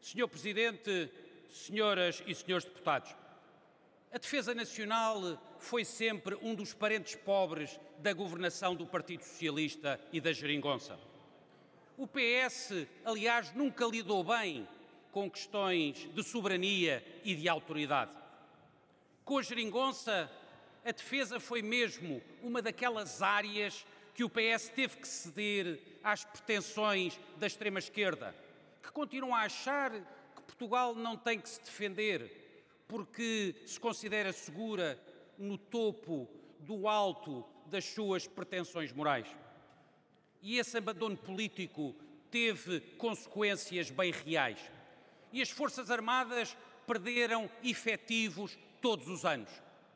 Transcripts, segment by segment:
Senhor Presidente, senhoras e senhores deputados, a defesa nacional foi sempre um dos parentes pobres da governação do Partido Socialista e da geringonça. O PS, aliás, nunca lidou bem com questões de soberania e de autoridade. Com a geringonça, a defesa foi mesmo uma daquelas áreas que o PS teve que ceder às pretensões da extrema-esquerda, que continuam a achar que Portugal não tem que se defender porque se considera segura no topo do alto das suas pretensões morais. E esse abandono político teve consequências bem reais. E as Forças Armadas perderam efetivos todos os anos.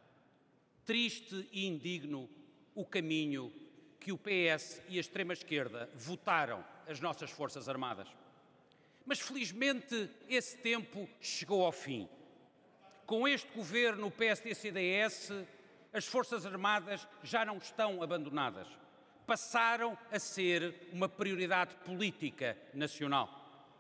Triste e indigno o caminho que o PS e a extrema-esquerda votaram as nossas Forças Armadas. Mas, felizmente, esse tempo chegou ao fim. Com este governo PSD-CDS, as Forças Armadas já não estão abandonadas. Passaram a ser uma prioridade política nacional.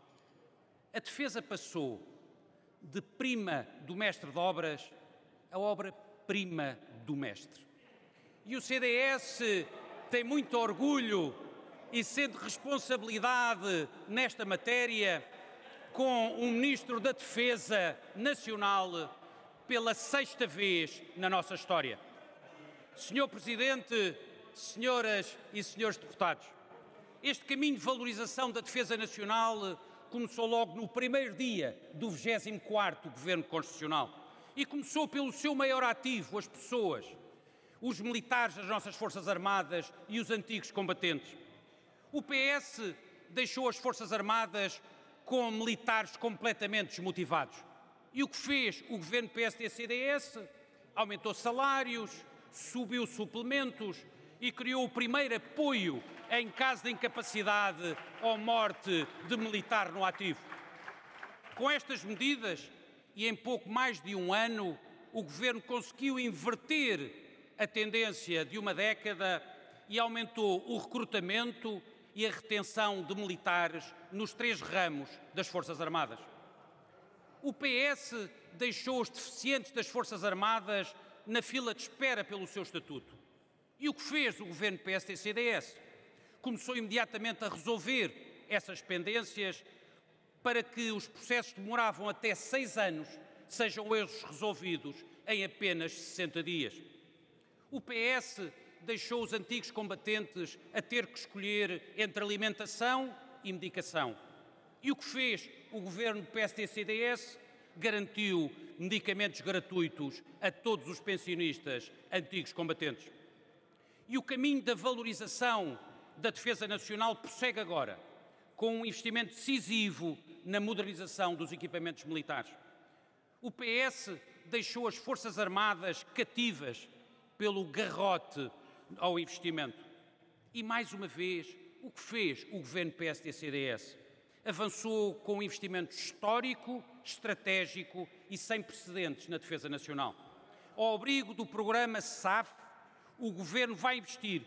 A defesa passou de prima do mestre de obras a obra-prima do mestre. E o CDS tem muito orgulho e sente responsabilidade nesta matéria com um Ministro da Defesa Nacional pela 6ª vez na nossa história. Senhor Presidente, senhoras e senhores deputados, este caminho de valorização da defesa nacional começou logo no primeiro dia do 24º Governo Constitucional e começou pelo seu maior ativo, as pessoas, os militares das nossas Forças Armadas e os antigos combatentes. O PS deixou as Forças Armadas com militares completamente desmotivados. E o que fez o governo PSD-CDS? Aumentou salários, subiu suplementos e criou o primeiro apoio em caso de incapacidade ou morte de militar no ativo. Com estas medidas, e em pouco mais de um ano, o governo conseguiu inverter a tendência de uma década e aumentou o recrutamento e a retenção de militares nos 3 ramos das Forças Armadas. O PS deixou os deficientes das Forças Armadas na fila de espera pelo seu estatuto. E o que fez o governo PSD-CDS? Começou imediatamente a resolver essas pendências para que os processos que demoravam até 6 anos sejam eles resolvidos em apenas 60 dias. O PS deixou os antigos combatentes a ter que escolher entre alimentação e medicação. E o que fez o governo do PSD-CDS? Garantiu medicamentos gratuitos a todos os pensionistas antigos combatentes. E o caminho da valorização da defesa nacional prossegue agora, com um investimento decisivo na modernização dos equipamentos militares. O PS deixou as Forças Armadas cativas pelo garrote ao investimento. E, mais uma vez, o que fez o governo PSD-CDS? Avançou com um investimento histórico, estratégico e sem precedentes na defesa nacional. Ao abrigo do programa SAF, o governo vai investir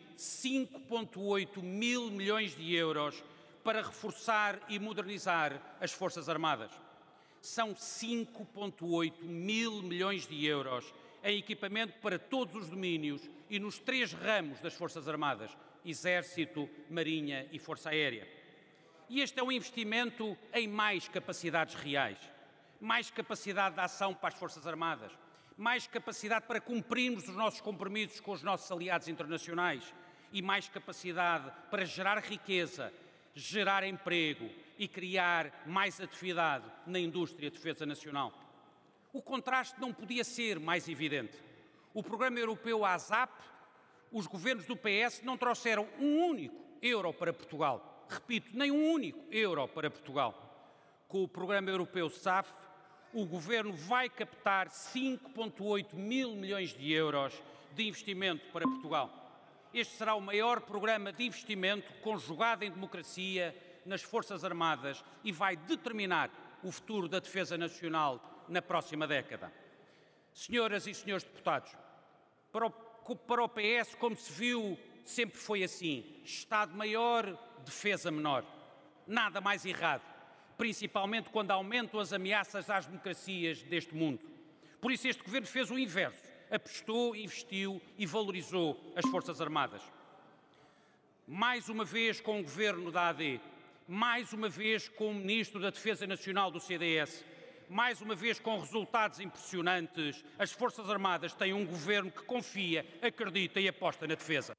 5,8 mil milhões de euros para reforçar e modernizar as Forças Armadas. São 5,8 mil milhões de euros em equipamento para todos os domínios e nos 3 ramos das Forças Armadas: Exército, Marinha e Força Aérea. E este é um investimento em mais capacidades reais, mais capacidade de ação para as Forças Armadas, mais capacidade para cumprirmos os nossos compromissos com os nossos aliados internacionais e mais capacidade para gerar riqueza, gerar emprego e criar mais atividade na indústria de defesa nacional. O contraste não podia ser mais evidente. O programa europeu ASAP, os governos do PS não trouxeram um único euro para Portugal. Repito, nem um único euro para Portugal. Com o programa europeu SAF, o governo vai captar 5,8 mil milhões de euros de investimento para Portugal. Este será o maior programa de investimento conjugado em democracia nas Forças Armadas e vai determinar o futuro da defesa nacional na próxima década. Senhoras e senhores deputados, para o PS, como se viu, sempre foi assim: Estado maior, defesa menor. Nada mais errado. principalmente quando aumentam as ameaças às democracias deste mundo. Por isso este Governo fez o inverso, apostou, investiu e valorizou as Forças Armadas. Mais uma vez com o Governo da AD, mais uma vez com o Ministro da Defesa Nacional do CDS, mais uma vez com resultados impressionantes, as Forças Armadas têm um Governo que confia, acredita e aposta na defesa.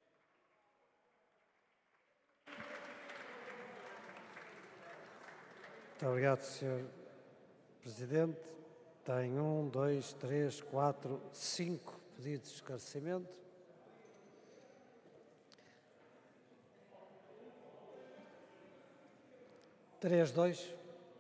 Muito obrigado, Sr. Presidente. Tem 1, 2, 3, 4, 5 pedidos de esclarecimento. Três, dois.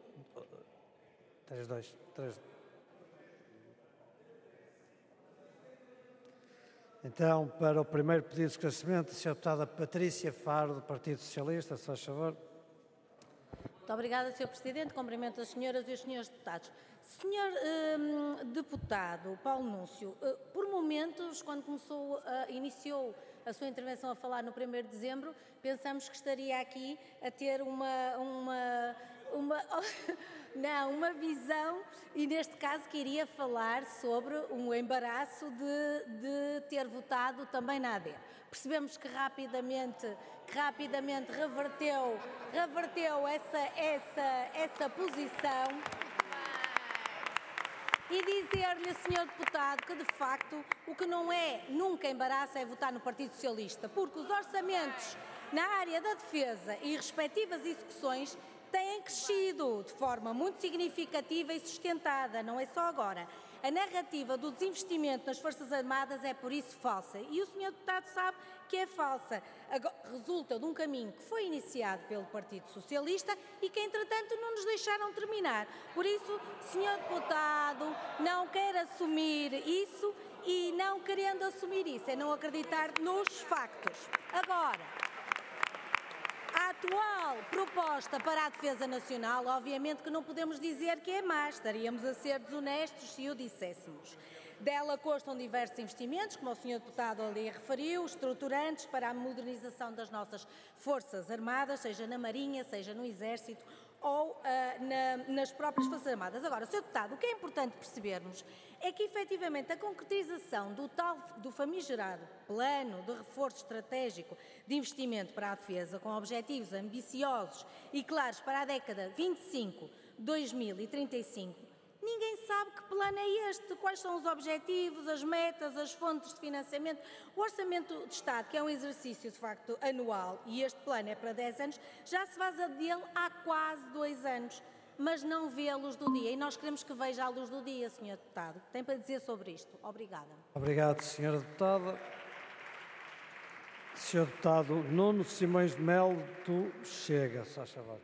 Então, para o primeiro pedido de esclarecimento, a Sra. Deputada Patrícia Faro, do Partido Socialista, se faz favor. Muito obrigada, Sr. Presidente. Cumprimento as senhoras e os senhores deputados. Senhor deputado Paulo Núncio, por momentos, quando iniciou a sua intervenção a falar no 1º de dezembro, pensamos que estaria aqui a ter uma visão, e neste caso que iria falar sobre um embaraço de ter votado também na AD. Percebemos que rapidamente reverteu essa posição. E dizer-lhe, Sr. Deputado, que de facto o que não é nunca embaraço é votar no Partido Socialista, porque os orçamentos na área da defesa e respectivas execuções têm crescido de forma muito significativa e sustentada, não é só agora. A narrativa do desinvestimento nas Forças Armadas é, por isso, falsa. E o Sr. Deputado sabe que é falsa. Resulta de um caminho que foi iniciado pelo Partido Socialista e que, entretanto, não nos deixaram terminar. Por isso, Sr. Deputado, não quer assumir isso, e não querendo assumir isso é não acreditar nos factos. Agora, a atual proposta para a defesa nacional, obviamente que não podemos dizer que é má, estaríamos a ser desonestos se o disséssemos. Dela constam diversos investimentos, como o Sr. Deputado ali referiu, estruturantes para a modernização das nossas Forças Armadas, seja na Marinha, seja no Exército ou nas próprias Forças Armadas. Agora, Sr. Deputado, o que é importante percebermos é que, efetivamente, a concretização do famigerado plano de reforço estratégico de investimento para a defesa, com objetivos ambiciosos e claros para a década 25-2035, ninguém sabe que plano é este, quais são os objetivos, as metas, as fontes de financiamento. O Orçamento de Estado, que é um exercício de facto anual, e este plano é para 10 anos, já se vaza dele há quase 2 anos, mas não vê a luz do dia. E nós queremos que veja a luz do dia, Sr. Deputado. Tem para dizer sobre isto? Obrigada. Obrigado, Sra. Deputada. Sr. Deputado Nuno Simões de Melo, do Chega, se faz favor.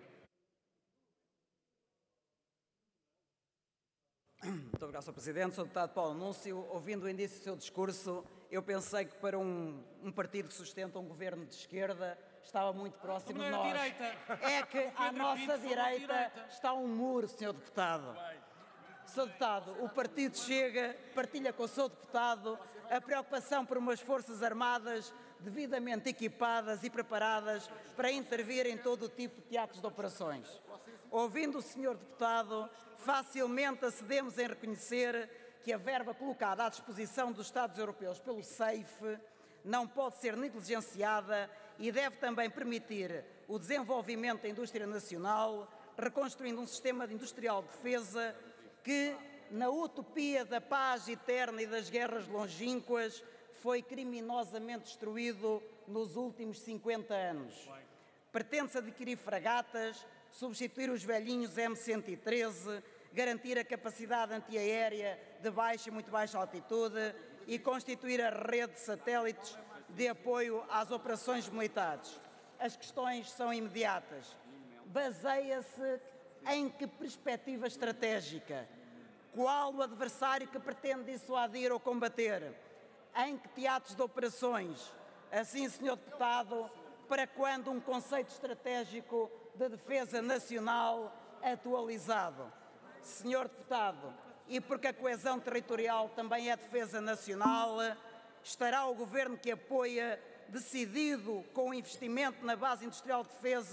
Muito obrigado, Sr. Presidente. Sr. Deputado Paulo Núncio, ouvindo o início do seu discurso, eu pensei que para um partido que sustenta um governo de esquerda estava muito próximo de nós. É que à nossa direita está um muro, Sr. Deputado. Sr. Deputado, o Partido Chega partilha com o Sr. Deputado a preocupação por umas Forças Armadas devidamente equipadas e preparadas para intervir em todo o tipo de teatros de operações. Ouvindo o Sr. Deputado, facilmente acedemos em reconhecer que a verba colocada à disposição dos Estados europeus pelo CEIF não pode ser negligenciada e deve também permitir o desenvolvimento da indústria nacional, reconstruindo um sistema industrial de defesa que, na utopia da paz eterna e das guerras longínquas, foi criminosamente destruído nos últimos 50 anos. Pretende-se adquirir fragatas, substituir os velhinhos M113, garantir a capacidade antiaérea de baixa e muito baixa altitude e constituir a rede de satélites de apoio às operações militares. As questões são imediatas. Baseia-se em que perspectiva estratégica? Qual o adversário que pretende dissuadir ou combater? Em que teatros de operações? Assim, Sr. Deputado, para quando um conceito estratégico de defesa nacional atualizado? Sr. Deputado, e porque a coesão territorial também é defesa nacional, estará o Governo que apoia decidido com o investimento na base industrial de defesa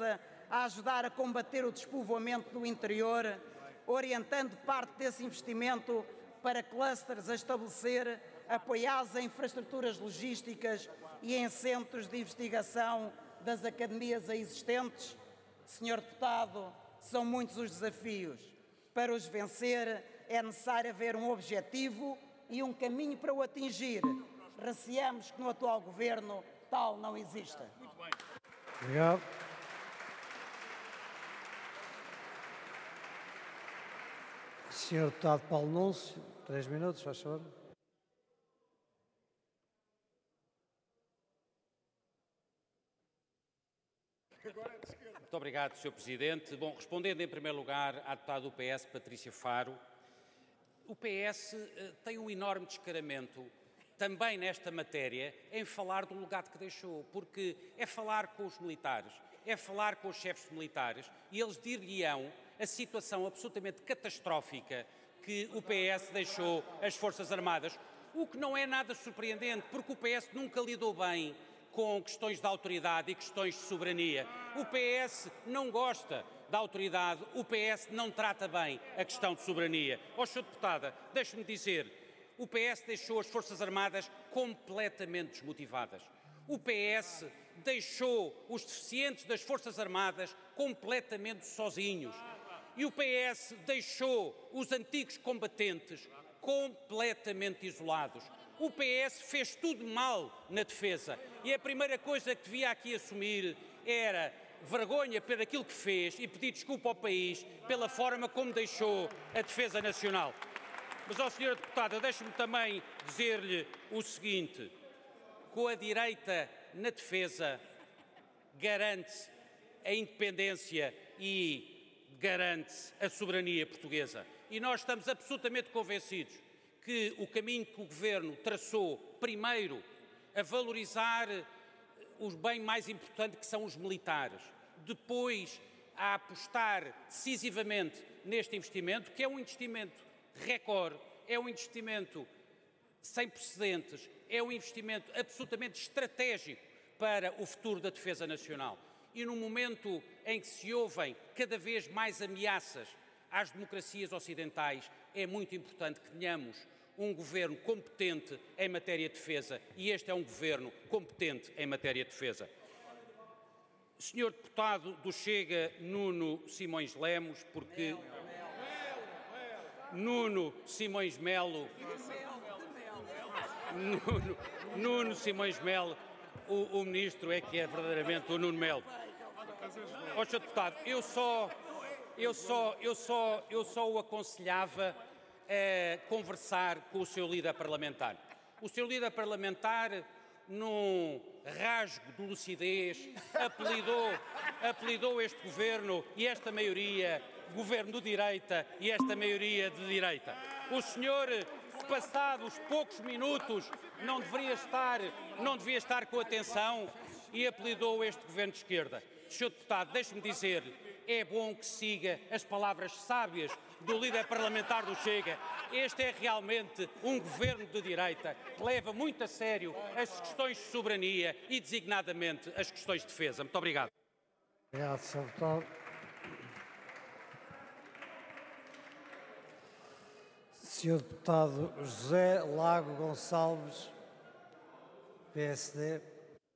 a ajudar a combater o despovoamento do interior, orientando parte desse investimento para clusters a estabelecer, apoiados em infraestruturas logísticas e em centros de investigação das academias existentes? Senhor Deputado, são muitos os desafios. Para os vencer, é necessário haver um objetivo e um caminho para o atingir. Receamos que no atual Governo tal não exista. Muito bem. Obrigado. Senhor Deputado Paulo Núncio, 3 minutos, faz favor. Muito obrigado, Sr. Presidente. Bom, respondendo em primeiro lugar à deputada do PS, Patrícia Faro, o PS tem um enorme descaramento também nesta matéria em falar do legado que deixou, porque é falar com os militares, é falar com os chefes militares e eles dir-lhe-ão a situação absolutamente catastrófica que o PS deixou às Forças Armadas, o que não é nada surpreendente, porque o PS nunca lidou bem com questões de autoridade e questões de soberania. O PS não gosta da autoridade, o PS não trata bem a questão de soberania. Ó, Sr. Deputada, deixe-me dizer, o PS deixou as Forças Armadas completamente desmotivadas. O PS deixou os deficientes das Forças Armadas completamente sozinhos. E o PS deixou os antigos combatentes completamente isolados. O PS fez tudo mal na defesa e a primeira coisa que devia aqui assumir era vergonha por aquilo que fez e pedir desculpa ao país pela forma como deixou a defesa nacional. Mas, ó, Sra. Deputada, deixe-me também dizer-lhe o seguinte: com a direita na defesa garante-se a independência e garante-se a soberania portuguesa. E nós estamos absolutamente convencidos que o caminho que o Governo traçou, primeiro, a valorizar o bem mais importante que são os militares, depois a apostar decisivamente neste investimento, que é um investimento recorde, é um investimento sem precedentes, é um investimento absolutamente estratégico para o futuro da defesa nacional. E num momento em que se ouvem cada vez mais ameaças às democracias ocidentais, é muito importante que tenhamos um governo competente em matéria de defesa, e este é um governo competente em matéria de defesa. Senhor deputado do Chega, Nuno Simões Lemos, porque Nuno Simões Melo, Nuno Simões Melo, o ministro é que é verdadeiramente o Nuno Melo. Ó, Sr. Deputado, eu só o aconselhava a conversar com o seu líder parlamentar. O seu líder parlamentar, num rasgo de lucidez, apelidou este governo e esta maioria governo de direita e esta maioria de direita. O senhor, passados poucos minutos, não devia estar com atenção e apelidou este governo de esquerda. Sr. Deputado, deixe-me dizer, é bom que siga as palavras sábias do líder parlamentar do Chega. Este é realmente um governo de direita que leva muito a sério as questões de soberania e, designadamente, as questões de defesa. Muito obrigado. Obrigado, Sr. Deputado. Sr. Deputado José Lago Gonçalves, PSD.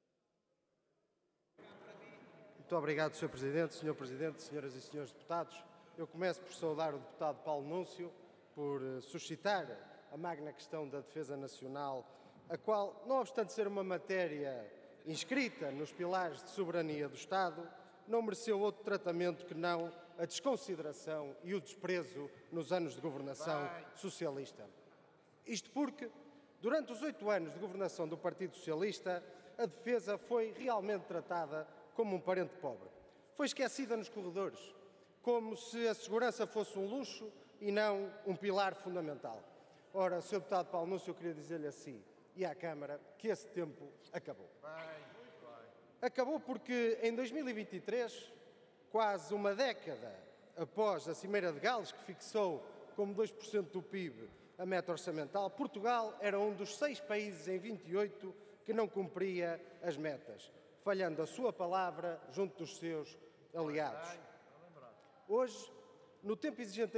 Muito obrigado, Sr. Presidente, Sr. Presidente, senhoras e senhores deputados. Eu começo por saudar o deputado Paulo Núncio por suscitar a magna questão da defesa nacional, a qual, não obstante ser uma matéria inscrita nos pilares de soberania do Estado, não mereceu outro tratamento que não a desconsideração e o desprezo nos anos de governação socialista. Isto porque, durante os 8 anos de governação do Partido Socialista, a defesa foi realmente tratada como um parente pobre. Foi esquecida nos corredores, como se a segurança fosse um luxo e não um pilar fundamental. Ora, Sr. Deputado Paulo Núncio, eu queria dizer-lhe assim, e à Câmara, que esse tempo acabou. Acabou porque em 2023, quase uma década após a Cimeira de Gales, que fixou como 2% do PIB a meta orçamental, Portugal era um dos 6 países em 28 que não cumpria as metas, falhando a sua palavra junto dos seus aliados. Hoje, no tempo exigente